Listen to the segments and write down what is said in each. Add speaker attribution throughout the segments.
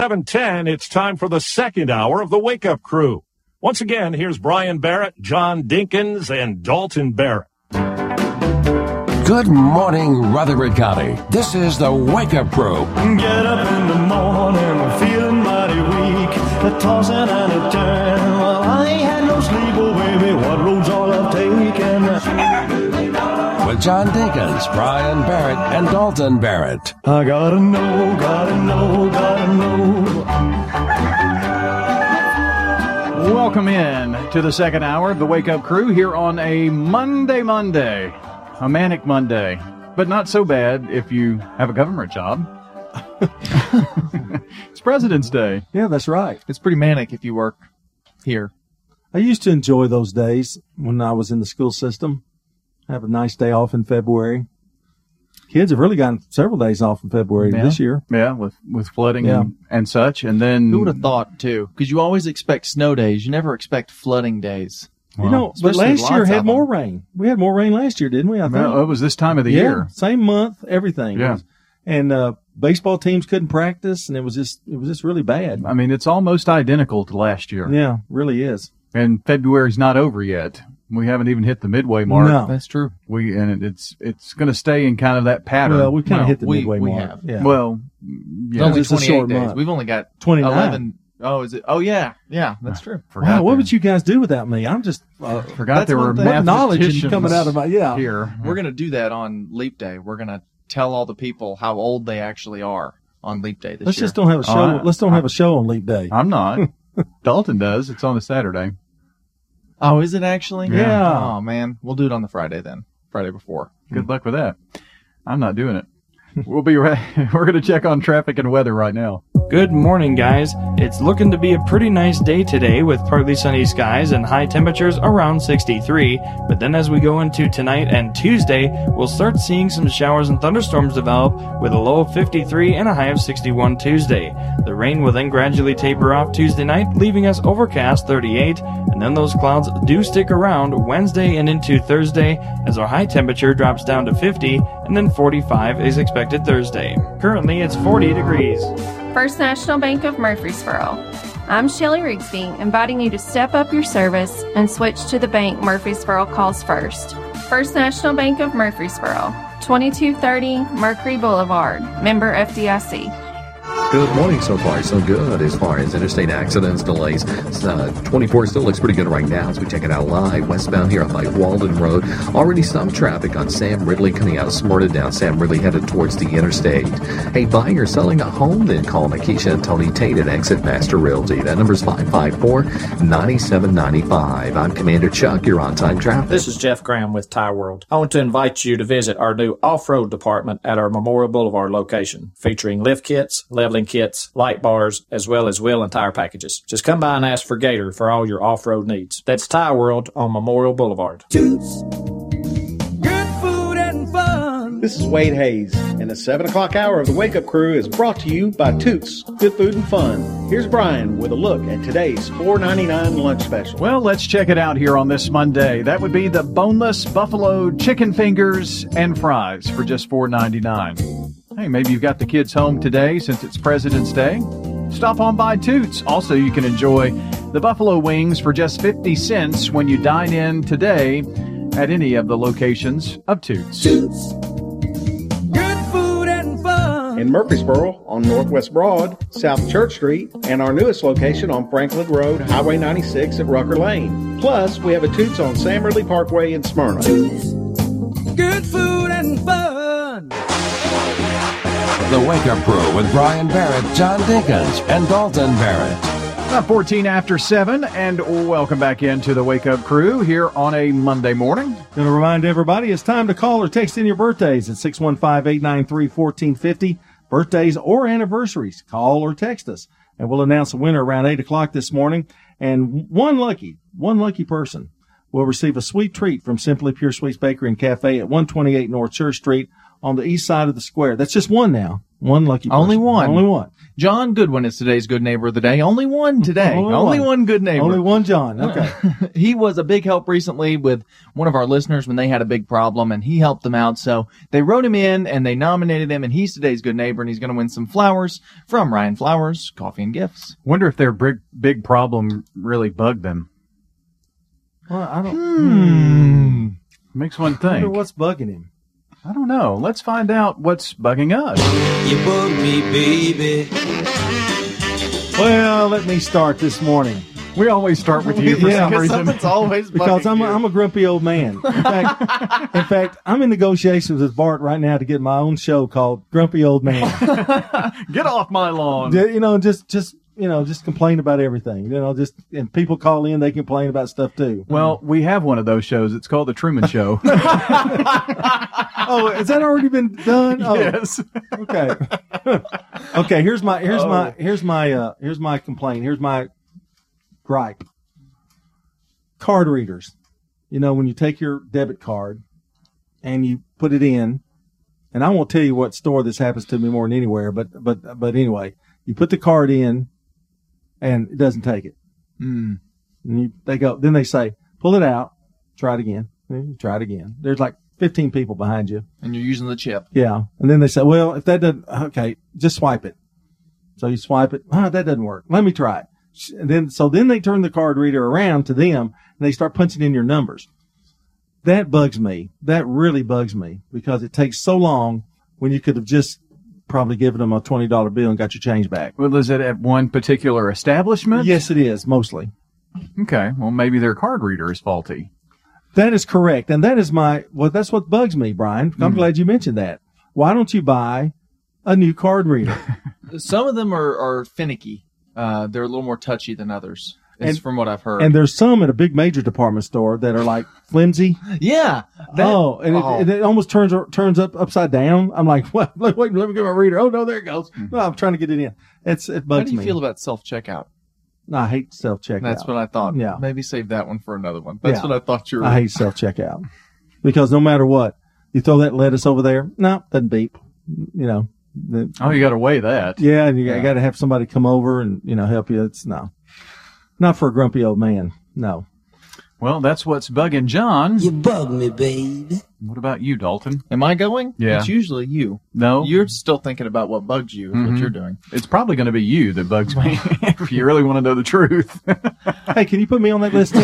Speaker 1: 7:10, it's time for the second hour of the Wake Up Crew. Once again, here's Brian Barrett, John Dinkins, and Dalton Barrett.
Speaker 2: Good morning, Rutherford County. This is the Wake Up Crew.
Speaker 3: Get up in the morning, feeling mighty weak, a tossing and a turn. Well, I ain't had no sleep, oh baby, what road's all I've taken?
Speaker 2: With John Dinkins, Brian Barrett, and Dalton Barrett.
Speaker 3: I gotta know, gotta know, gotta know.
Speaker 4: Welcome in to the second hour of the Wake Up Crew here on a Monday. A manic Monday, but not so bad if you have a government job. It's President's Day.
Speaker 5: Yeah, that's right.
Speaker 6: It's pretty manic if you work here.
Speaker 5: I used to enjoy those days when I was in the school system. Have a nice day off in February. Kids have really gotten several days off in February this year.
Speaker 4: Yeah, with flooding and such. And then
Speaker 6: who would have thought, too? Because you always expect snow days. You never expect flooding days.
Speaker 5: Well, but last year had more rain. We had more rain last year, didn't we? I think
Speaker 4: it was this time of the year.
Speaker 5: Same month, everything.
Speaker 4: Yeah.
Speaker 5: And baseball teams couldn't practice, and it was just really bad.
Speaker 4: I mean, it's almost identical to last year.
Speaker 5: Yeah, really is.
Speaker 4: And February's not over yet. We haven't even hit the midway mark.
Speaker 5: No,
Speaker 6: that's true.
Speaker 4: It's going to stay in kind of that pattern.
Speaker 5: Well, we kind of hit the midway mark.
Speaker 6: We have.
Speaker 5: Yeah.
Speaker 4: Well,
Speaker 6: yeah. It's only 28 days.
Speaker 5: Month.
Speaker 6: We've only got
Speaker 5: 29.
Speaker 6: 11. Oh, is it? Oh, yeah. Yeah, that's true.
Speaker 5: Wow, what would you guys do without me? I'm just
Speaker 4: forgot there were
Speaker 5: knowledge coming out of my
Speaker 4: here.
Speaker 6: We're going to do that on Leap Day. We're going to tell all the people how old they actually are on Leap Day this
Speaker 5: Let's
Speaker 6: year.
Speaker 5: just don't have a show. Let's don't have a show on Leap Day.
Speaker 4: I'm not. Dalton does. It's on a Saturday.
Speaker 6: Oh, is it actually?
Speaker 5: Yeah.
Speaker 6: Oh, man. We'll do it on the Friday then. Friday before.
Speaker 4: Good luck with that. I'm not doing it. We'll be right. We're going to check on traffic and weather right now.
Speaker 7: Good morning, guys. It's looking to be a pretty nice day today with partly sunny skies and high temperatures around 63. But then as we go into tonight and Tuesday, we'll start seeing some showers and thunderstorms develop with a low of 53 and a high of 61 Tuesday. The rain will then gradually taper off Tuesday night, leaving us overcast 38. And then those clouds do stick around Wednesday and into Thursday as our high temperature drops down to 50 and then 45 is expected Thursday. Currently, it's 40 degrees.
Speaker 8: First National Bank of Murfreesboro. I'm Shelly Rigsby, inviting you to step up your service and switch to the bank Murfreesboro calls first. First National Bank of Murfreesboro, 2230 Mercury Boulevard, member FDIC.
Speaker 9: Good morning. So far, so good as far as interstate accidents, delays. 24 still looks pretty good right now as we check it out live. Westbound here by Walden Road. Already some traffic on Sam Ridley coming out of Smyrna down Sam Ridley headed towards the interstate. Hey, buying or selling a home? Then call Nikisha and Tony Tate at Exit Master Realty. That number's 554-9795. I'm Commander Chuck. You're on time traffic.
Speaker 10: This is Jeff Graham with Tire World. I want to invite you to visit our new off-road department at our Memorial Boulevard location, featuring lift kits, leveling kits, light bars, as well as wheel and tire packages. Just come by and ask for Gator for all your off-road needs. That's Tire World on Memorial Boulevard.
Speaker 11: Toots. Good food and fun.
Speaker 12: This is Wade Hayes, and the 7 o'clock hour of the Wake Up Crew is brought to you by Toots. Good food and fun. Here's Brian with a look at today's $4.99 lunch special.
Speaker 4: Well, let's check it out here on this Monday. That would be the boneless buffalo chicken fingers and fries for just $4.99. Hey, maybe you've got the kids home today since it's President's Day. Stop on by Toots. Also, you can enjoy the buffalo wings for just 50 cents when you dine in today at any of the locations of Toots.
Speaker 11: Toots. Good food and fun.
Speaker 12: In Murfreesboro on Northwest Broad, South Church Street, and our newest location on Franklin Road, Highway 96 at Rucker Lane. Plus, we have a Toots on Sam Ridley Parkway in Smyrna.
Speaker 11: Toots. Good food and fun.
Speaker 2: The Wake Up Crew with Brian Barrett, John Dinkins, and Dalton Barrett.
Speaker 4: About 14 after 7, and welcome back into the Wake Up Crew here on a Monday morning.
Speaker 5: Going to remind everybody it's time to call or text in your birthdays at 615-893-1450. Birthdays or anniversaries, call or text us, and we'll announce a winner around 8 o'clock this morning. And one lucky person will receive a sweet treat from Simply Pure Sweets Bakery and Cafe at 128 North Church Street, on the east side of the square. That's just one now. One lucky person.
Speaker 6: Only one.
Speaker 5: Only one.
Speaker 6: John Goodwin is today's good neighbor of the day. Only one today. Only one good neighbor.
Speaker 5: Only one John. Okay.
Speaker 6: He was a big help recently with one of our listeners when they had a big problem, and he helped them out. So they wrote him in, and they nominated him, and he's today's good neighbor, and he's going to win some flowers from Ryan Flowers, Coffee and Gifts.
Speaker 4: Wonder if their big problem really bugged them.
Speaker 5: Well, I don't.
Speaker 4: Makes one
Speaker 5: I
Speaker 4: think.
Speaker 5: wonder what's bugging him.
Speaker 4: I don't know. Let's find out what's bugging us.
Speaker 11: You bug me, baby.
Speaker 5: Well, let me start this morning.
Speaker 4: We always start with you for some reason.
Speaker 6: Something's always
Speaker 5: Because
Speaker 6: bugging you.
Speaker 5: I'm a grumpy old man. In fact, I'm in negotiations with Bart right now to get my own show called Grumpy Old Man.
Speaker 4: Get off my lawn.
Speaker 5: Just complain about everything. And people call in, they complain about stuff too.
Speaker 4: Well, we have one of those shows. It's called The Truman Show.
Speaker 5: Oh, has that already been done? Oh,
Speaker 4: yes.
Speaker 5: Okay. Okay. Here's my complaint. Here's my gripe. Card readers. When you take your debit card and you put it in, and I won't tell you what store this happens to me more than anywhere, but anyway, you put the card in and it doesn't take it. And then they say, pull it out, try it again. Try it again. There's like 15 people behind you.
Speaker 6: And you're using the chip.
Speaker 5: Yeah. And then they say, well, if that doesn't, okay, just swipe it. So you swipe it. That doesn't work. Let me try it. And then they turn the card reader around to them and they start punching in your numbers. That bugs me. That really bugs me because it takes so long when you could have just probably given them a $20 bill and got your change back.
Speaker 4: Well, is it at one particular establishment?
Speaker 5: Yes, it is, mostly.
Speaker 4: Okay. Well, maybe their card reader is faulty.
Speaker 5: That is correct. And that's what bugs me, Brian. I'm glad you mentioned that. Why don't you buy a new card reader?
Speaker 6: Some of them are finicky. They're a little more touchy than others, from what I've heard.
Speaker 5: And there's some at a big major department store that are like flimsy.
Speaker 6: Yeah.
Speaker 5: It almost turns upside down. I'm like, what? Wait, let me get my reader. Oh, no, there it goes. No, I'm trying to get it in. It bugs me.
Speaker 6: How do you feel about self-checkout?
Speaker 5: No, I hate self-checkout.
Speaker 6: That's what I thought.
Speaker 5: Yeah.
Speaker 6: Maybe save that one for another one. That's what I thought you were.
Speaker 5: I hate self-checkout because no matter what, you throw that lettuce over there. No, doesn't beep. You got
Speaker 4: to weigh that.
Speaker 5: Yeah, and you got to have somebody come over and help you. It's not for a grumpy old man. No.
Speaker 4: Well, that's what's bugging John.
Speaker 11: You bug me, baby.
Speaker 4: What about you, Dalton?
Speaker 6: Am I going?
Speaker 4: Yeah.
Speaker 6: It's usually you.
Speaker 4: No.
Speaker 6: You're still thinking about what bugs you is what you're doing.
Speaker 4: It's probably going to be you that bugs me if you really want to know the truth.
Speaker 5: Hey, can you put me on that list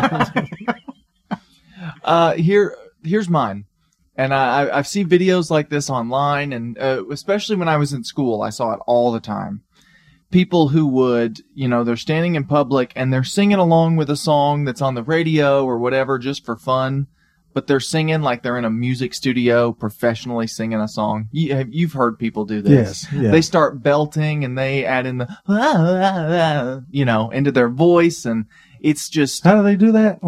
Speaker 5: too?
Speaker 6: Here's mine. And I've seen videos like this online, and especially when I was in school, I saw it all the time. People who would, they're standing in public and they're singing along with a song that's on the radio or whatever just for fun, but they're singing like they're in a music studio professionally singing a song. You've heard people do this.
Speaker 5: Yes.
Speaker 6: They start belting and they add in the, into their voice, and it's just...
Speaker 5: How do they do that?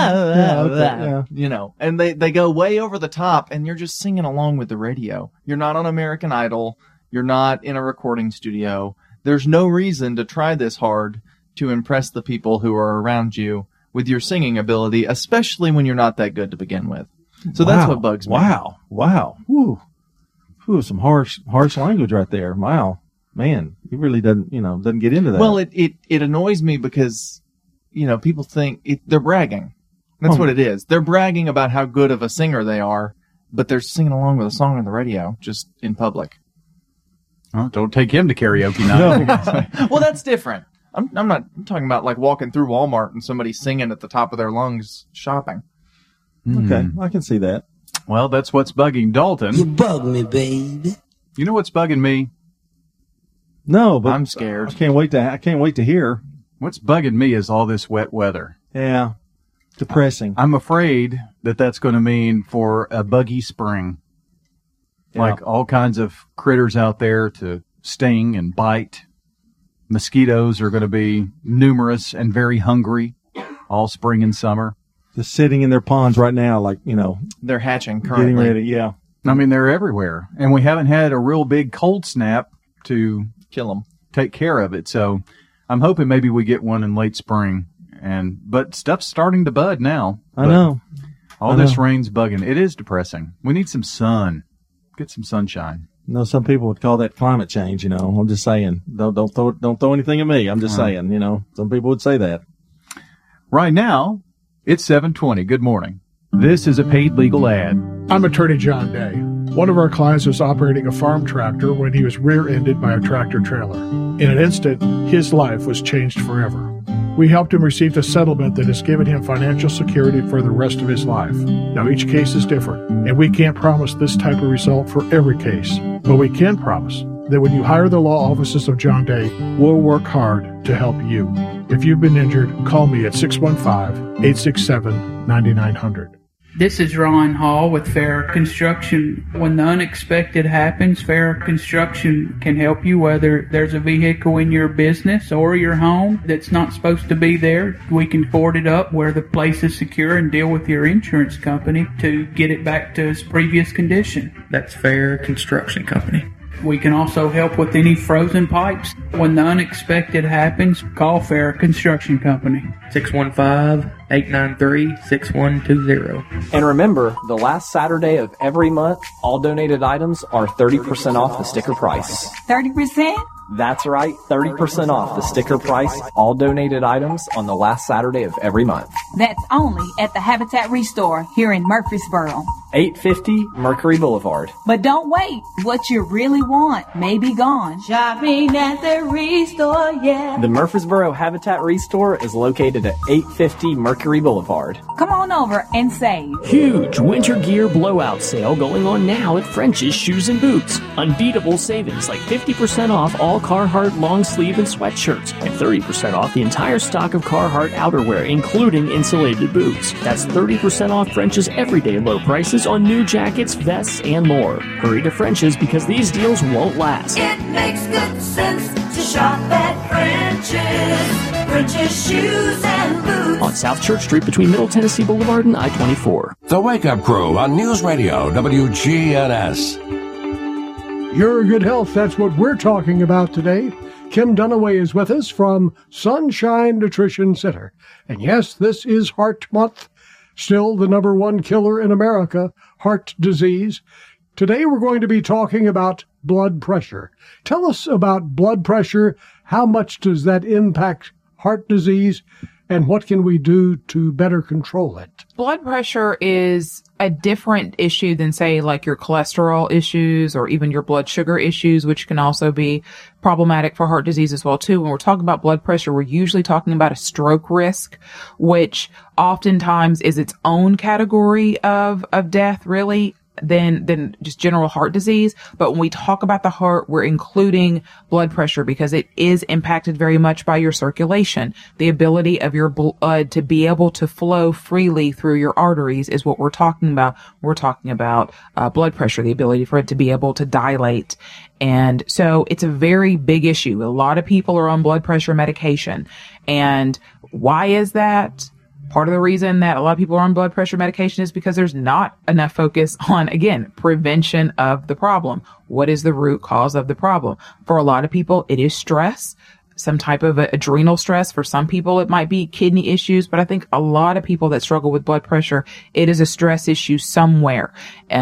Speaker 6: And they go way over the top, and you're just singing along with the radio. You're not on American Idol. You're not in a recording studio. There's no reason to try this hard to impress the people who are around you with your singing ability, especially when you're not that good to begin with. So that's what bugs me.
Speaker 5: Wow. Whew, some harsh language right there. Wow. Man, he really doesn't get into that.
Speaker 6: Well, it annoys me because, people think they're bragging. That's what it is. They're bragging about how good of a singer they are, but they're singing along with a song on the radio, just in public.
Speaker 4: Well, don't take him to karaoke night.
Speaker 5: No.
Speaker 6: Well, that's different. I'm talking about like walking through Walmart and somebody singing at the top of their lungs shopping.
Speaker 5: Okay, I can see that.
Speaker 4: Well, that's what's bugging Dalton.
Speaker 11: You bug me, baby.
Speaker 4: You know what's bugging me?
Speaker 5: No, but
Speaker 6: I'm scared.
Speaker 5: I can't wait to hear.
Speaker 4: What's bugging me is all this wet weather.
Speaker 5: Yeah, depressing.
Speaker 4: I'm afraid that that's going to mean for a buggy spring.
Speaker 5: Yeah.
Speaker 4: Like all kinds of critters out there to sting and bite. Mosquitoes are going to be numerous and very hungry all spring and summer.
Speaker 5: Just sitting in their ponds right now,
Speaker 6: They're hatching currently.
Speaker 5: getting ready. Yeah.
Speaker 4: I mean, they're everywhere. And we haven't had a real big cold snap to
Speaker 6: Kill them.
Speaker 4: take care of it. So I'm hoping maybe we get one in late spring. But stuff's starting to bud now.
Speaker 5: I know.
Speaker 4: All this rain's bugging. It is depressing. We need some sun. Get some sunshine.
Speaker 5: You know, some people would call that climate change. You know, I'm just saying. Don't throw anything at me. I'm just saying. You know, some people would say that.
Speaker 4: Right now, it's 7:20. Good morning. This is a paid legal ad.
Speaker 13: I'm attorney John Day. One of our clients was operating a farm tractor when he was rear-ended by a tractor trailer. In an instant, his life was changed forever. We helped him receive a settlement that has given him financial security for the rest of his life. Now, each case is different, and we can't promise this type of result for every case. But we can promise that when you hire the law offices of John Day, we'll work hard to help you. If you've been injured, call me at 615-867-9900.
Speaker 14: This is Ron Hall with Fair Construction. When the unexpected happens, Fair Construction can help you, whether there's a vehicle in your business or your home that's not supposed to be there. We can board it up where the place is secure and deal with your insurance company to get it back to its previous condition.
Speaker 15: That's Fair Construction Company.
Speaker 14: We can also help with any frozen pipes. When the unexpected happens, call Fair Construction Company.
Speaker 15: 615-893-6120.
Speaker 16: And remember, the last Saturday of every month, all donated items are 30% off the sticker price.
Speaker 17: 30%?
Speaker 16: That's right, 30% off the sticker price, all donated items on the last Saturday of every month.
Speaker 17: That's only at the Habitat Restore here in Murfreesboro.
Speaker 16: 850 Mercury Boulevard.
Speaker 17: But don't wait. What you really want may be gone. Shopping at the Restore, yeah.
Speaker 16: The Murfreesboro Habitat Restore is located at 850 Mercury Boulevard.
Speaker 17: Come on over and save.
Speaker 18: Huge winter gear blowout sale going on now at French's Shoes and Boots. Unbeatable savings like 50% off all Carhartt long sleeve and sweatshirts and 30% off the entire stock of Carhartt outerwear, including insulated boots. That's 30% off French's everyday low prices on new jackets, vests, and more. Hurry to French's because these deals won't last.
Speaker 19: It makes good sense to shop at French's. French's Shoes and Boots.
Speaker 18: On South Church Street between Middle Tennessee Boulevard and I-24.
Speaker 2: The Wake Up Crew on News Radio WGNS.
Speaker 13: Your good health, that's what we're talking about today. Kim Dunaway is with us from Sunshine Nutrition Center. And yes, this is Heart Month. Still the number one killer in America, heart disease. Today we're going to be talking about blood pressure. Tell us about blood pressure. How much does that impact heart disease? And what can we do to better control it?
Speaker 20: Blood pressure is a different issue than, say, like your cholesterol issues or even your blood sugar issues, which can also be problematic for heart disease as well, too. When we're talking about blood pressure, we're usually talking about a stroke risk, which oftentimes is its own category of death, really, than just general heart disease. But when we talk about the heart, we're including blood pressure because it is impacted very much by your circulation. The ability of your blood to be able to flow freely through your arteries is what we're talking about. We're talking about blood pressure, the ability for it to be able to dilate. And so it's a very big issue. A lot of people are on blood pressure medication. And why is that? Part of the reason that a lot of people are on blood pressure medication is because there's not enough focus on, again, prevention of the problem. What is the root cause of the problem? For a lot of people, it is stress, some type of adrenal stress. For some people, it might be kidney issues, but I think a lot of people that struggle with blood pressure, it is a stress issue somewhere.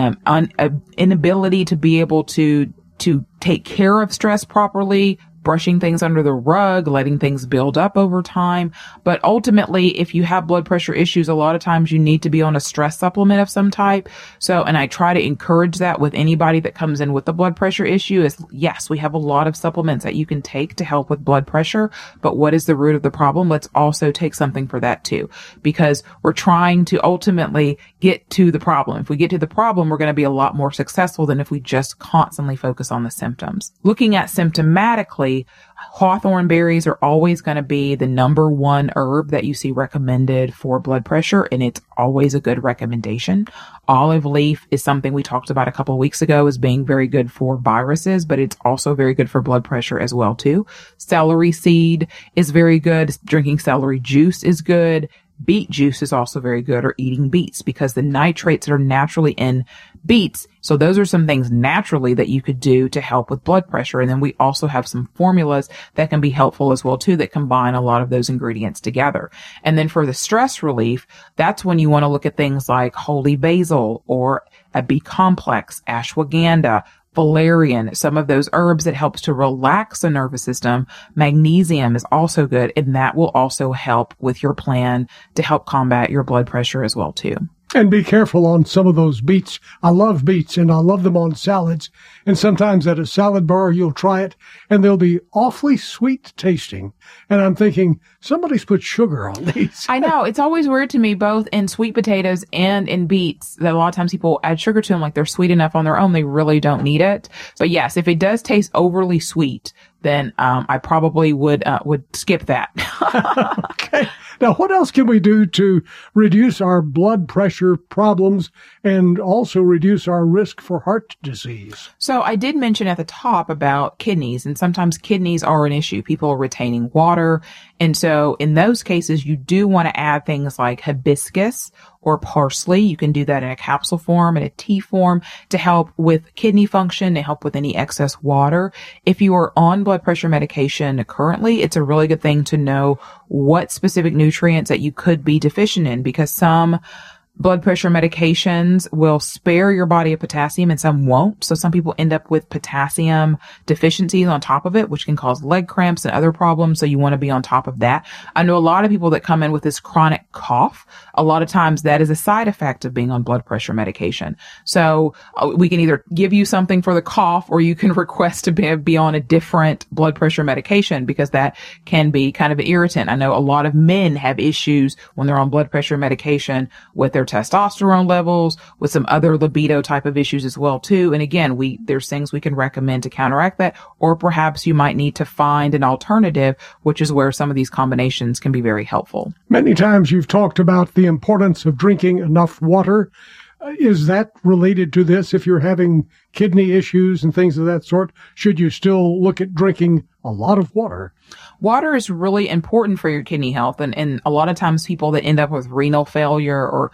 Speaker 20: Inability to be able to take care of stress properly, brushing things under the rug, letting things build up over time. But ultimately, if you have blood pressure issues, a lot of times you need to be on a stress supplement of some type. So, and I try to encourage that with anybody that comes in with a blood pressure issue is, yes, we have a lot of supplements that you can take to help with blood pressure. But what is the root of the problem? Let's also take something for that too, because we're trying to ultimately get to the problem. If we get to the problem, we're going to be a lot more successful than if we just constantly focus on the symptoms. Looking at symptomatically, hawthorn berries are always going to be the number one herb that you see recommended for blood pressure, and it's always a good recommendation. Olive leaf is something we talked about a couple of weeks ago as being very good for viruses, but it's also very good for blood pressure as well too. Celery seed is very good. Drinking celery juice is good. beet juice is also very good, or eating beets, because the nitrates that are naturally in beets. So those are some things naturally that you could do to help with blood pressure. And then we also have some formulas that can be helpful as well too, that combine a lot of those ingredients together. And then for the stress relief, that's when you want to look at things like holy basil or a B complex, ashwagandha, valerian, some of those herbs that helps to relax the nervous system. Magnesium is also good, and that will also help with your plan to help combat your blood pressure as well too.
Speaker 21: And be careful on some of those beets. I love beets, and I love them on salads. And sometimes at a salad bar, you'll try it, and they'll be awfully sweet tasting. And I'm thinking, somebody's put sugar on these.
Speaker 20: I know. It's always weird to me, both in sweet potatoes and in beets, that a lot of times people add sugar to them like they're sweet enough on their own. They really don't need it. But yes, if it does taste overly sweet, then I probably would skip that.
Speaker 21: Okay. Now, what else can we do to reduce our blood pressure problems and also reduce our risk for heart disease?
Speaker 20: So I did mention at the top about kidneys, and sometimes kidneys are an issue. People are retaining water. And so in those cases, you do want to add things like hibiscus or parsley. You can do that in a capsule form and a tea form to help with kidney function, to help with any excess water. If you are on blood pressure medication currently, it's a really good thing to know what specific nutrients that you could be deficient in, because some blood pressure medications will spare your body of potassium and some won't. So some people end up with potassium deficiencies on top of it, which can cause leg cramps and other problems. So you want to be on top of that. I know a lot of people that come in with this chronic cough. A lot of times that is a side effect of being on blood pressure medication. So we can either give you something for the cough, or you can request to be on a different blood pressure medication, because that can be kind of an irritant. I know a lot of men have issues when they're on blood pressure medication with their testosterone levels, with some other libido type of issues as well too. And again, there's things we can recommend to counteract that, or perhaps you might need to find an alternative, which is where some of these combinations can be very helpful.
Speaker 21: Many times you've talked about the importance of drinking enough water. Is that related to this? If you're having kidney issues and things of that sort, should you still look at drinking a lot of water?
Speaker 20: Water is really important for your kidney health. And a lot of times people that end up with renal failure or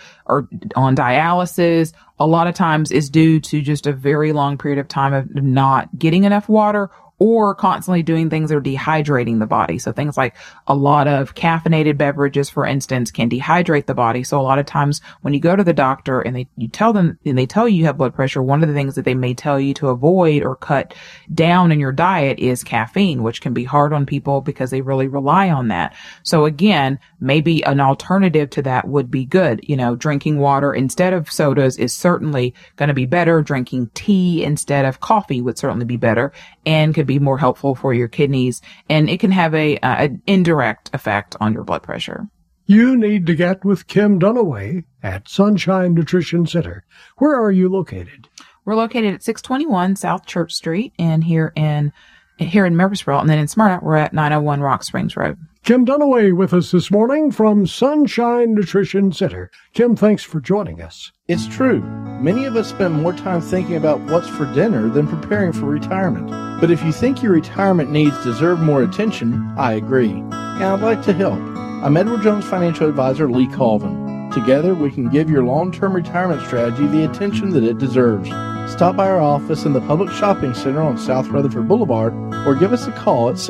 Speaker 20: on dialysis, a lot of times is due to just a very long period of time of not getting enough water, or constantly doing things that are dehydrating the body. So things like a lot of caffeinated beverages, for instance, can dehydrate the body. So a lot of times when you go to the doctor and they tell you have blood pressure, one of the things that they may tell you to avoid or cut down in your diet is caffeine, which can be hard on people because they really rely on that. So again, maybe an alternative to that would be good. You know, drinking water instead of sodas is certainly going to be better. Drinking tea instead of coffee would certainly be better, and could be more helpful for your kidneys, and it can have an indirect effect on your blood pressure.
Speaker 21: You need to get with Kim Dunaway at Sunshine Nutrition Center. Where are you located?
Speaker 20: We're located at 621 South Church Street, and here in Murfreesboro, and then in Smyrna, we're at 901 Rock Springs Road.
Speaker 21: Kim Dunaway with us this morning from Sunshine Nutrition Center. Kim, thanks for joining us.
Speaker 12: It's true. Many of us spend more time thinking about what's for dinner than preparing for retirement. But if you think your retirement needs deserve more attention, I agree. And I'd like to help. I'm Edward Jones financial advisor Lee Colvin. Together, we can give your long-term retirement strategy the attention that it deserves. Stop by our office in the Public Shopping Center on South Rutherford Boulevard, or give us a call at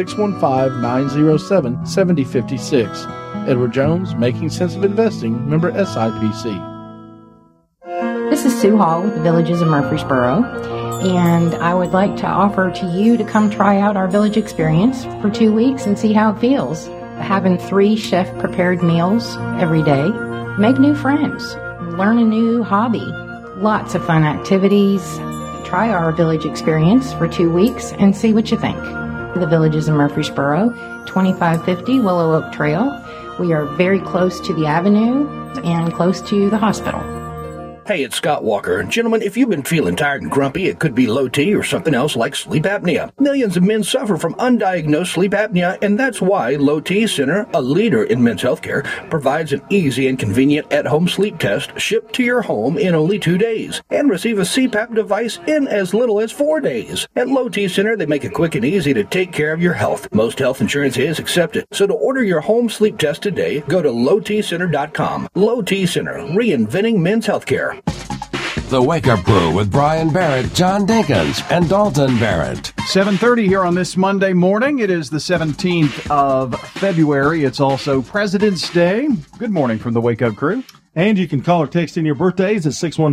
Speaker 12: 615-907-7056. Edward Jones, Making Sense of Investing, member SIPC.
Speaker 22: This is Sue Hall with the Villages of Murfreesboro, and I would like to offer to you to come try out our Village Experience for 2 weeks and see how it feels. Having 3 chef-prepared meals every day, make new friends, learn a new hobby, lots of fun activities. Try our Village Experience for 2 weeks and see what you think. The Villages of Murfreesboro, 2550 Willow Oak Trail. We are very close to the avenue and close to the hospital.
Speaker 1: Hey, it's Scott Walker. Gentlemen, if you've been feeling tired and grumpy, it could be low T or something else like sleep apnea. Millions of men suffer from undiagnosed sleep apnea, and that's why Low T Center, a leader in men's healthcare, provides an easy and convenient at-home sleep test shipped to your home in only 2 days, and receive a CPAP device in as little as 4 days. At Low T Center, they make it quick and easy to take care of your health. Most health insurance is accepted, so to order your home sleep test today, go to lowtcenter.com. Low T Center, reinventing men's healthcare.
Speaker 2: The Wake Up Crew with Brian Barrett, John Dinkins, and Dalton Barrett.
Speaker 4: 7:30 here on this Monday morning. It is the 17th of February. It's also President's Day. Good morning from the Wake Up Crew.
Speaker 5: And you can call or text in your birthdays at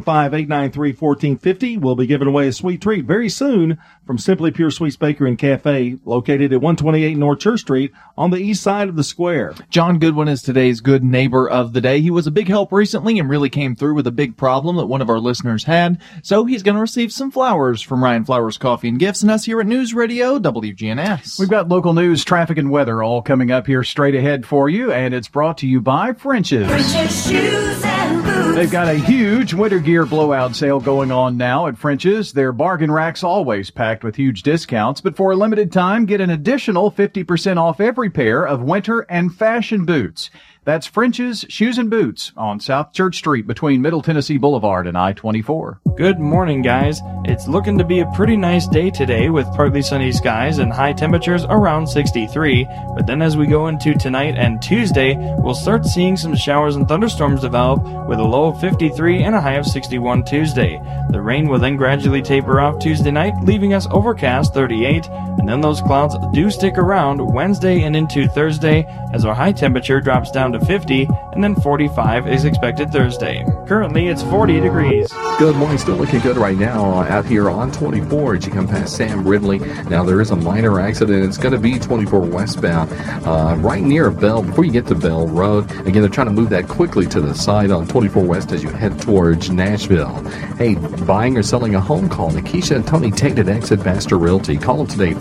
Speaker 5: 615-893-1450. We'll be giving away a sweet treat very soon from Simply Pure Sweets Bakery and Cafe, located at 128 North Church Street on the east side of the square.
Speaker 6: John Goodwin is today's good neighbor of the day. He was a big help recently and really came through with a big problem that one of our listeners had. So he's going to receive some flowers from Ryan Flowers Coffee and Gifts and us here at News Radio WGNS.
Speaker 4: We've got local news, traffic, and weather all coming up here straight ahead for you, and it's brought to you by French's.
Speaker 19: French's Shoes and Boots.
Speaker 4: They've got a huge winter gear blowout sale going on now at French's. Their bargain racks always packed with huge discounts, but for a limited time, get an additional 50% off every pair of winter and fashion boots. That's French's Shoes and Boots on South Church Street between Middle Tennessee Boulevard and I-24.
Speaker 7: Good morning, guys. It's looking to be a pretty nice day today with partly sunny skies and high temperatures around 63. But then as we go into tonight and Tuesday, we'll start seeing some showers and thunderstorms develop with a low of 53 and a high of 61 Tuesday. The rain will then gradually taper off Tuesday night, leaving us overcast 38. And then those clouds do stick around Wednesday and into Thursday as our high temperature drops down to 50, and then 45 is expected Thursday. Currently, it's 40 degrees.
Speaker 9: Good morning. Still looking good right now out here on 24 as you come past Sam Ridley. Now, there is a minor accident. It's going to be 24 westbound right near Bell, before you get to Bell Road. Again, they're trying to move that quickly to the side on 24 west as you head towards Nashville. Hey, buying or selling a home, call Nikisha and Tony Tate at Exit Master Realty. Call them today,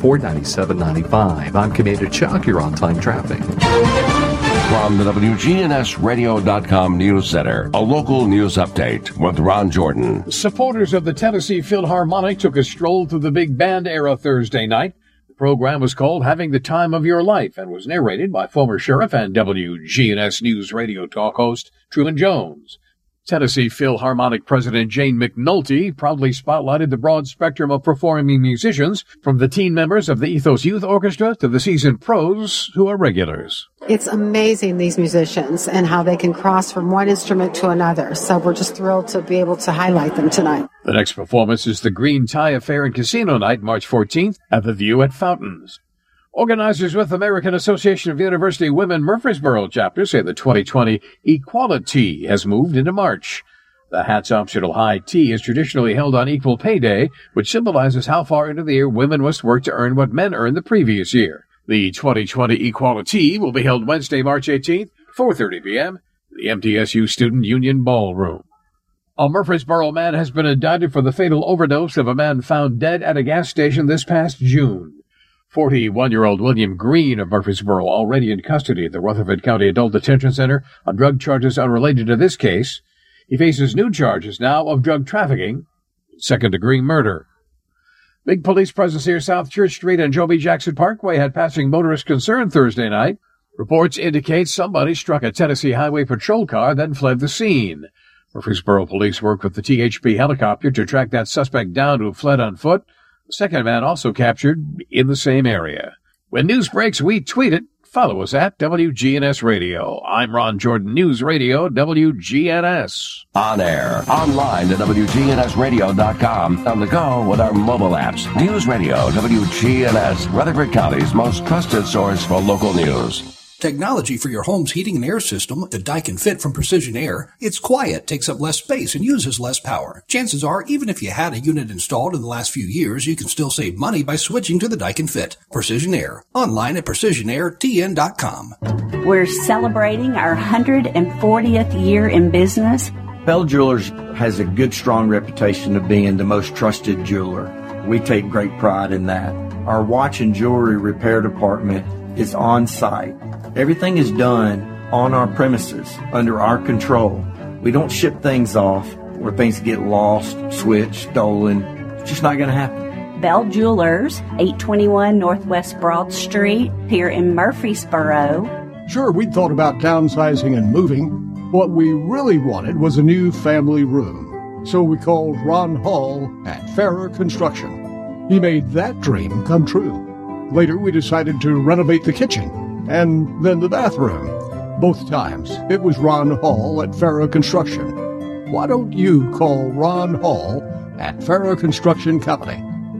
Speaker 9: 554-9795. I'm Commander Chuck. You're on time traffic.
Speaker 2: From the WGNSradio.com News Center, a local news update with Ron Jordan.
Speaker 3: Supporters of the Tennessee Philharmonic took a stroll through the big band era Thursday night. The program was called Having the Time of Your Life and was narrated by former sheriff and WGNS News Radio talk host Truman Jones. Tennessee Philharmonic President Jane McNulty proudly spotlighted the broad spectrum of performing musicians, from the teen members of the Ethos Youth Orchestra to the seasoned pros who are regulars.
Speaker 23: It's amazing, these musicians, and how they can cross from one instrument to another. So we're just thrilled to be able to highlight them tonight.
Speaker 3: The next performance is the Green Tie Affair and Casino Night, March 14th, at the View at Fountains. Organizers with American Association of University Women Murfreesboro chapter say the 2020 Equality has moved into March. The Hats Optional High Tea is traditionally held on Equal Pay Day, which symbolizes how far into the year women must work to earn what men earned the previous year. The 2020 Equality will be held Wednesday, March 18th, 4:30 p.m., the MTSU Student Union Ballroom. A Murfreesboro man has been indicted for the fatal overdose of a man found dead at a gas station this past June. 41-year-old William Green of Murfreesboro, already in custody at the Rutherford County Adult Detention Center on drug charges unrelated to this case. He faces new charges now of drug trafficking, second-degree murder. Big police presence here South Church Street and Joe B. Jackson Parkway had passing motorist concern Thursday night. Reports indicate somebody struck a Tennessee Highway Patrol car, then fled the scene. Murfreesboro police worked with the THP helicopter to track that suspect down who fled on foot. The second man also captured in the same area. When news breaks, we tweet it. Follow us at WGNS Radio. I'm Ron Jordan, News Radio, WGNS.
Speaker 2: On air, online at WGNSradio.com, on the go with our mobile apps. News Radio, WGNS, Rutherford County's most trusted source for local news.
Speaker 24: Technology for your home's heating and air system, the Daikin Fit from Precision Air. It's quiet, takes up less space, and uses less power. Chances are, even if you had a unit installed in the last few years, you can still save money by switching to the Daikin Fit. Precision Air. Online at PrecisionAirTN.com.
Speaker 25: We're celebrating our 140th year in business.
Speaker 26: Bell Jewelers has a good, strong reputation of being the most trusted jeweler. We take great pride in that. Our watch and jewelry repair department is on site. Everything is done on our premises, under our control. We don't ship things off where things get lost, switched, stolen. It's just not going to happen.
Speaker 25: Bell Jewelers, 821 Northwest Broad Street, here in Murfreesboro.
Speaker 21: Sure, we'd thought about downsizing and moving. What we really wanted was a new family room. So we called Ron Hall at Farrah Construction. He made that dream come true. Later, we decided to renovate the kitchen and then the bathroom. Both times, it was Ron Hall at Farrah Construction. Why don't you call Ron Hall at Farrah Construction Company?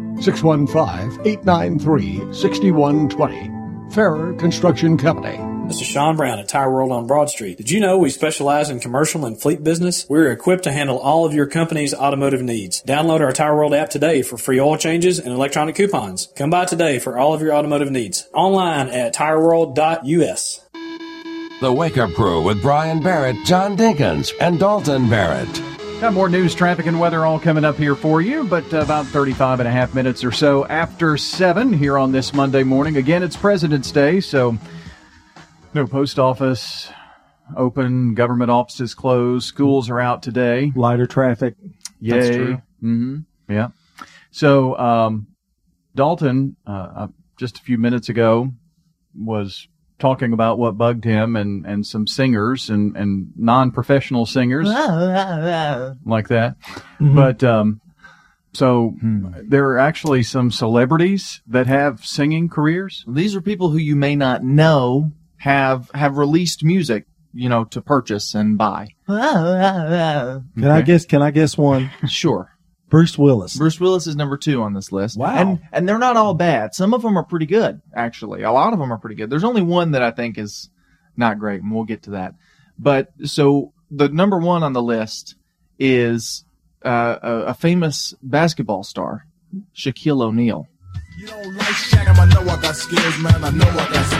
Speaker 21: 615-893-6120. Farrah Construction Company.
Speaker 8: This is Sean Brown at Tire World on Broad Street. Did you know we specialize in commercial and fleet business? We're equipped to handle all of your company's automotive needs. Download our Tire World app today for free oil changes and electronic coupons. Come by today for all of your automotive needs. Online at tireworld.us.
Speaker 2: The Wake Up Crew with Brian Barrett, John Dinkins, and Dalton Barrett.
Speaker 4: Got more news, traffic, and weather all coming up here for you, but about 35 and a half minutes or so after 7 here on this Monday morning. Again, it's President's Day, so no post office open, government offices closed, schools are out today.
Speaker 5: Lighter traffic.
Speaker 4: Yay.
Speaker 5: That's true.
Speaker 4: Mm-hmm. Yeah. So, Dalton, just a few minutes ago, was talking about what bugged him and some singers and non-professional singers like that.
Speaker 6: Mm-hmm.
Speaker 4: But there are actually some celebrities that have singing careers.
Speaker 6: These are people who you may not know have released music, to purchase and buy.
Speaker 5: Can I guess one?
Speaker 6: Sure.
Speaker 5: Bruce Willis.
Speaker 6: Bruce Willis is number 2 on this list.
Speaker 5: Wow.
Speaker 6: And they're not all bad. Some of them are pretty good, actually. A lot of them are pretty good. There's only one that I think is not great, and we'll get to that. But so the number 1 on the list is a famous basketball star, Shaquille O'Neal.
Speaker 10: You don't like Shaq, I know I got skills, man. I know I got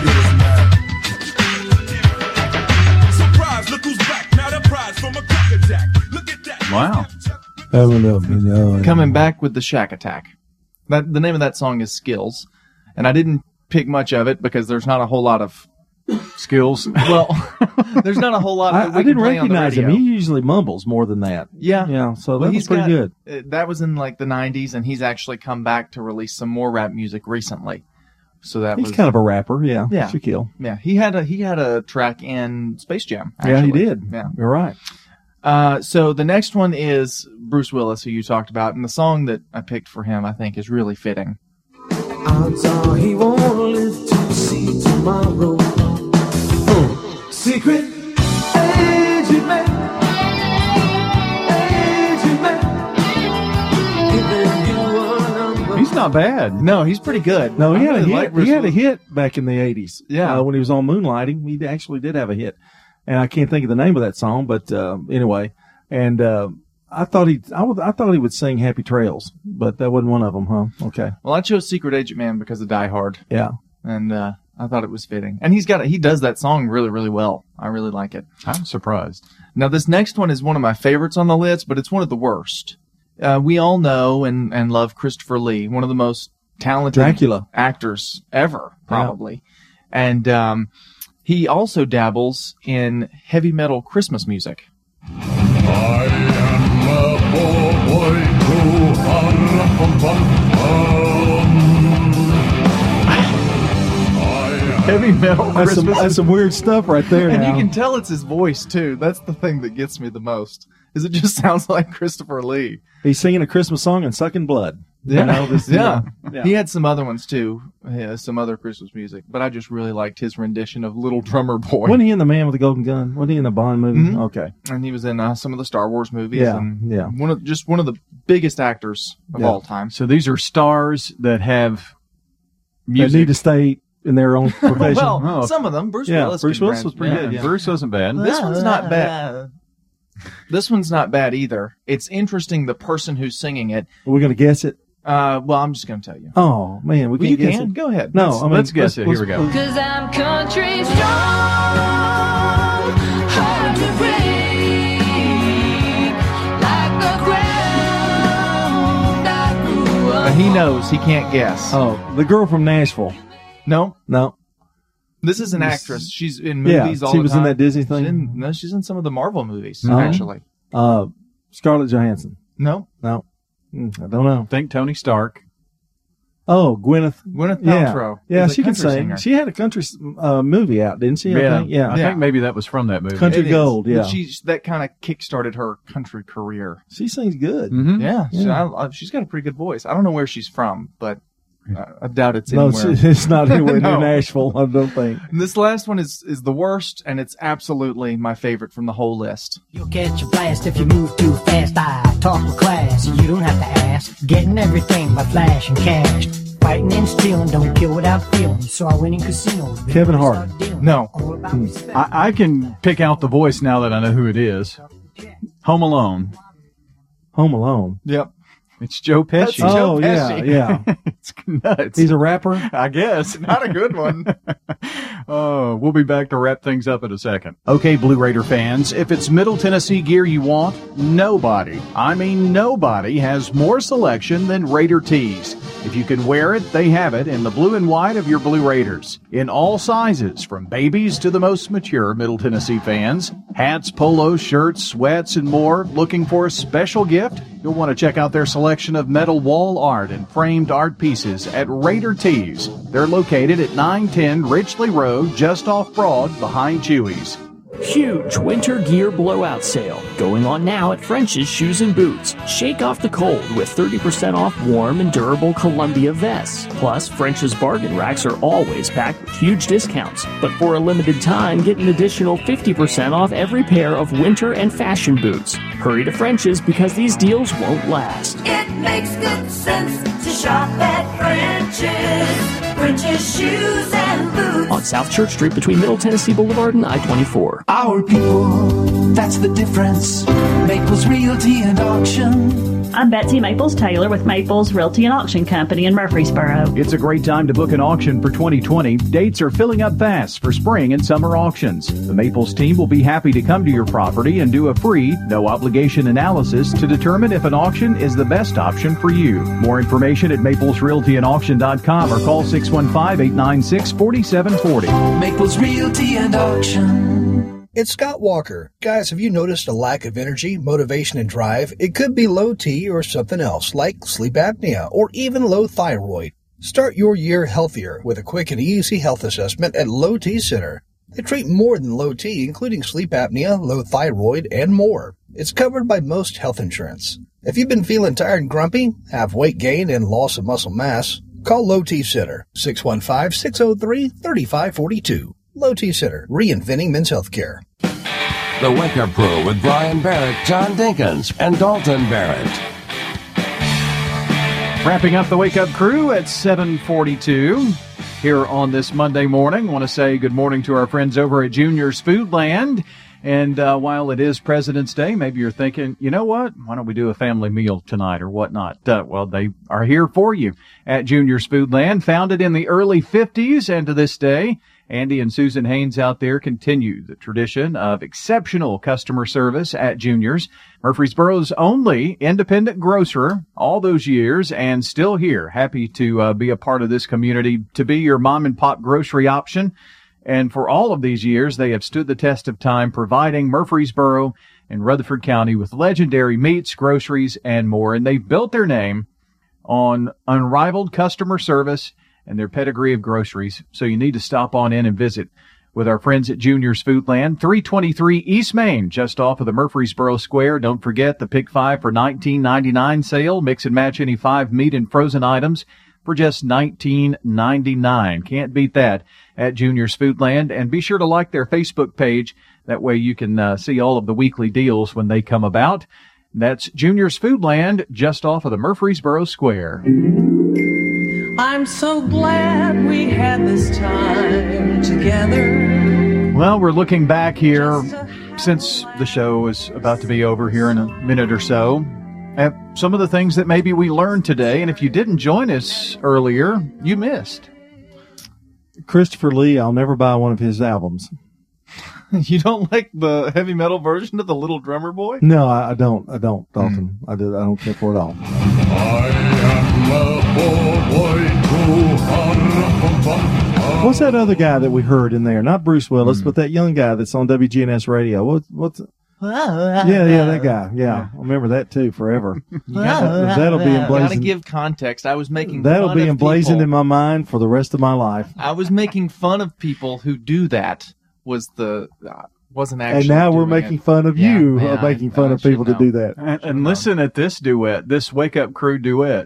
Speaker 10: skills, man. Surprise, look who's back. Now the prize from a crackerjack. Look at that.
Speaker 4: Wow.
Speaker 6: Coming back with the Shaq Attack. The name of that song is Skills, and I didn't pick much of it because there's not a whole lot of
Speaker 4: skills.
Speaker 6: Well, there's not a whole lot that we
Speaker 5: I didn't
Speaker 6: can play
Speaker 5: recognize
Speaker 6: on the
Speaker 5: him.
Speaker 6: radio.
Speaker 5: He usually mumbles more than that.
Speaker 6: Yeah.
Speaker 5: So that was pretty good.
Speaker 6: That was in like the 90s, and he's actually come back to release some more rap music recently. So
Speaker 5: He's kind of a rapper, yeah.
Speaker 6: Yeah.
Speaker 5: Shaquille.
Speaker 6: Yeah, he had a track in Space Jam. Actually.
Speaker 5: Yeah, he did.
Speaker 6: Yeah.
Speaker 5: You're right.
Speaker 6: So the next one is Bruce Willis, who you talked about, and the song that I picked for him, I think, is really fitting.
Speaker 10: Odds are he won't live to see tomorrow. Secret agent man.
Speaker 4: He's not bad.
Speaker 6: No, he's pretty good.
Speaker 5: No, he
Speaker 6: I
Speaker 5: had a
Speaker 6: really
Speaker 5: hit.
Speaker 6: like Bruce
Speaker 5: He had a
Speaker 6: Willis.
Speaker 5: hit back in the 80s.
Speaker 6: Yeah.
Speaker 5: When he was on Moonlighting, he actually did have a hit. And I can't think of the name of that song, but anyway. And I thought he would sing Happy Trails, but that wasn't one of them, huh? Okay.
Speaker 6: Well, I chose Secret Agent Man because of Die Hard.
Speaker 5: Yeah.
Speaker 6: And I thought it was fitting. And he does that song really, really well. I really like it.
Speaker 4: I'm surprised.
Speaker 6: Now, this next one is one of my favorites on the list, but it's one of the worst. We all know and love Christopher Lee, one of the most talented
Speaker 5: Dracula
Speaker 6: actors ever, probably. Yeah. And he also dabbles in heavy metal Christmas music. Heavy metal Christmas.
Speaker 5: That's some weird stuff right there.
Speaker 6: And
Speaker 5: now.
Speaker 6: you can tell it's his voice, too. That's the thing that gets me the most, is it just sounds like Christopher Lee.
Speaker 5: He's singing a Christmas song and sucking blood.
Speaker 6: Yeah.
Speaker 5: Yeah.
Speaker 6: He had some other ones, too. Some other Christmas music. But I just really liked his rendition of Little Drummer Boy.
Speaker 5: Wasn't he in The Man with the Golden Gun? Wasn't he in the Bond movie?
Speaker 6: Mhm.
Speaker 5: Okay.
Speaker 6: And he was in some of the Star Wars movies.
Speaker 5: Yeah,
Speaker 6: And
Speaker 5: yeah.
Speaker 6: one of the biggest actors of all time.
Speaker 4: So these are stars that have
Speaker 5: They
Speaker 4: music.
Speaker 5: need to stay in their own profession.
Speaker 6: Well, some of them. Bruce Willis.
Speaker 5: Bruce
Speaker 6: can
Speaker 5: Willis
Speaker 6: brand-
Speaker 5: was pretty good. Yeah.
Speaker 4: Bruce wasn't bad.
Speaker 6: This one's not bad. This one's not bad either. It's interesting, the person who's singing it.
Speaker 5: Are we going to guess it?
Speaker 6: Well, I'm just going to tell you.
Speaker 5: Oh, man.
Speaker 6: Well,
Speaker 5: can't
Speaker 6: you
Speaker 5: guess
Speaker 6: can.
Speaker 5: it.
Speaker 6: Go ahead.
Speaker 5: No,
Speaker 4: Let's guess it. Here we go.
Speaker 19: Cause I'm country strong, hard to break, like the ground I grew up.
Speaker 6: He knows. He can't guess.
Speaker 5: Oh, the girl from Nashville.
Speaker 6: No.
Speaker 5: No.
Speaker 6: This is an actress. She's in movies all the time.
Speaker 5: She was in that Disney thing?
Speaker 6: She's in some of the Marvel movies,
Speaker 5: Uh-huh.
Speaker 6: actually.
Speaker 5: Scarlett Johansson.
Speaker 6: No.
Speaker 5: I don't know.
Speaker 4: Think Tony Stark.
Speaker 5: Oh, Gwyneth
Speaker 6: Paltrow.
Speaker 5: Yeah,
Speaker 6: is a
Speaker 5: she can
Speaker 6: country
Speaker 5: sing.
Speaker 6: singer.
Speaker 5: She had a country movie out, didn't she? I
Speaker 4: think maybe that was from that movie.
Speaker 5: Country
Speaker 6: It is.
Speaker 5: Gold, yeah.
Speaker 6: But that kind of kick-started her country career.
Speaker 5: She sings good.
Speaker 4: Mm-hmm.
Speaker 6: Yeah. She's got a pretty good voice. I don't know where she's from, but I doubt it's
Speaker 5: No,
Speaker 6: anywhere.
Speaker 5: it's not anywhere near
Speaker 6: No.
Speaker 5: Nashville, I don't think.
Speaker 6: And this last one is the worst, and it's absolutely my favorite from the whole list.
Speaker 11: You'll catch a blast if you move too fast. I talk with class, and you don't have to ask. Getting everything by flashing cash. Fighting and stealing, don't kill without feeling. So I win in casinos.
Speaker 5: Kevin Hart.
Speaker 6: No.
Speaker 4: I can pick out the voice now that I know who it is. Home Alone.
Speaker 5: Home Alone.
Speaker 6: Yep.
Speaker 4: It's Joe Pesci.
Speaker 5: Joe Pesci. yeah.
Speaker 4: It's nuts.
Speaker 5: He's a rapper?
Speaker 4: I guess.
Speaker 6: Not a good one.
Speaker 4: Oh, we'll be back to wrap things up in a second. Okay, Blue Raider fans, if it's Middle Tennessee gear you want, nobody has more selection than Raider tees. If you can wear it, they have it in the blue and white of your Blue Raiders. In all sizes, from babies to the most mature Middle Tennessee fans. Hats, polos, shirts, sweats, and more. Looking for a special gift? You'll want to check out their selection of metal wall art and framed art pieces at Raider Tees. They're located at 910 Ridgely Road, just off Broad, behind Chewy's.
Speaker 14: Huge winter gear blowout sale going on now at French's Shoes and Boots. Shake off the cold with 30% off warm and durable Columbia vests. Plus, French's bargain racks are always packed with huge discounts. But for a limited time, get an additional 50% off every pair of winter and fashion boots. Hurry to French's because these deals won't last.
Speaker 19: It makes good sense to shop at French's. French's Shoes and Boots.
Speaker 14: On South Church Street between Middle Tennessee Boulevard and I-24.
Speaker 15: Our people, that's the difference. Maples Realty and Auction.
Speaker 16: I'm Betsy Maples Taylor with Maples Realty and Auction Company in Murfreesboro.
Speaker 4: It's a great time to book an auction for 2020. Dates are filling up fast for spring and summer auctions. The Maples team will be happy to come to your property and do a free, no-obligation analysis to determine if an auction is the best option for you. More information at maplesrealtyandauction.com or call 615-896-4740.
Speaker 15: Maples Realty and Auction.
Speaker 1: It's Scott Walker. Guys, have you noticed a lack of energy, motivation, and drive? It could be low T or something else, like sleep apnea or even low thyroid. Start your year healthier with a quick and easy health assessment at Low T Center. They treat more than low T, including sleep apnea, low thyroid, and more. It's covered by most health insurance. If you've been feeling tired and grumpy, have weight gain and loss of muscle mass, call Low T Center, 615-603-3542. Low T Center, reinventing men's health care.
Speaker 2: The Wake Up Crew with Brian Barrett, John Dinkins, and Dalton Barrett.
Speaker 4: Wrapping up the Wake Up Crew at 7:42 here on this Monday morning. I want to say good morning to our friends over at Junior's Foodland. And while it is President's Day, maybe you're thinking, you know what? Why don't we do a family meal tonight or whatnot? Well, they are here for you at Junior's Foodland, founded in the early 50s, and to this day, Andy and Susan Haynes out there continue the tradition of exceptional customer service at Junior's, Murfreesboro's only independent grocer, all those years, and still here. Happy to be a part of this community, to be your mom and pop grocery option. And for all of these years, they have stood the test of time, providing Murfreesboro and Rutherford County with legendary meats, groceries, and more. And they've built their name on unrivaled customer service and their pedigree of groceries. So you need to stop on in and visit with our friends at Junior's Foodland, 323 East Main, just off of the Murfreesboro Square. Don't forget the Pick 5 for $19.99 sale. Mix and match any 5 meat and frozen items for just $19.99. Can't beat that at Junior's Foodland. And be sure to like their Facebook page. That way you can see all of the weekly deals when they come about. That's Junior's Foodland, just off of the Murfreesboro Square.
Speaker 15: I'm so glad we had this time together.
Speaker 4: Well, we're looking back here, since the show is about to be over here in a minute or so, at some of the things that maybe we learned today. And if you didn't join us earlier, you missed.
Speaker 5: Christopher Lee, I'll never buy one of his albums.
Speaker 6: You don't like the heavy metal version of the Little Drummer Boy?
Speaker 5: No, I don't, Dalton. I don't care for it all.
Speaker 10: I am a poor boy too.
Speaker 5: What's that other guy that we heard in there? Not Bruce Willis, but that young guy that's on WGNS radio. What's yeah, that guy. Yeah, I remember that too forever. That'll be
Speaker 6: Gotta
Speaker 5: emblazoned.
Speaker 6: give context. I was making
Speaker 5: That'll
Speaker 6: fun
Speaker 5: be
Speaker 6: of
Speaker 5: emblazoned
Speaker 6: people.
Speaker 5: in my mind for the rest of my life.
Speaker 6: I was making fun of people who do that. Wasn't actually.
Speaker 5: And now we're
Speaker 6: doing
Speaker 5: making
Speaker 6: it.
Speaker 5: fun of
Speaker 6: Yeah,
Speaker 5: you
Speaker 6: man,
Speaker 5: making fun of people to do that.
Speaker 4: And listen at this duet, this Wake Up Crew duet.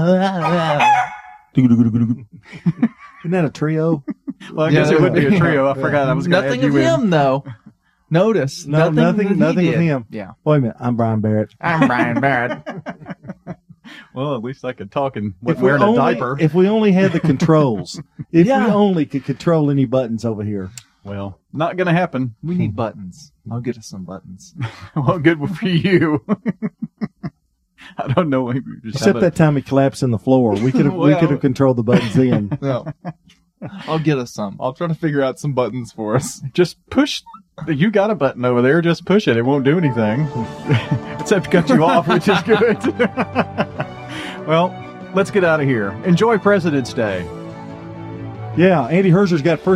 Speaker 5: Isn't that a trio?
Speaker 4: Well, I guess it would be a trio. I forgot I was going to
Speaker 6: Nothing
Speaker 4: add
Speaker 6: of
Speaker 4: you in.
Speaker 6: him, though. Notice.
Speaker 5: No, nothing
Speaker 6: that he
Speaker 5: with
Speaker 6: did.
Speaker 5: him.
Speaker 6: Yeah.
Speaker 5: Wait a minute. I'm Brian Barrett.
Speaker 6: I'm Brian Barrett.
Speaker 4: Well, at least I could talk and
Speaker 5: If
Speaker 4: wearing
Speaker 5: we
Speaker 4: a
Speaker 5: only-
Speaker 4: diaper.
Speaker 5: If we only had the controls. If
Speaker 6: Yeah.
Speaker 5: we only could control any buttons over here.
Speaker 4: Well, not going to happen.
Speaker 6: We need buttons. I'll get us some buttons.
Speaker 4: Well, good for you. I don't know. We just
Speaker 5: Except
Speaker 4: have
Speaker 5: that time he collapsed in the floor. We could have
Speaker 6: Well-
Speaker 5: controlled the buttons then.
Speaker 6: No. I'll get us some. I'll try to figure out some buttons for us.
Speaker 4: Just push. You got a button over there. Just push it. It won't do anything. Except to cut you off, which is good. Well, let's get out of here. Enjoy President's Day.
Speaker 5: Yeah, Andy Herzer's got first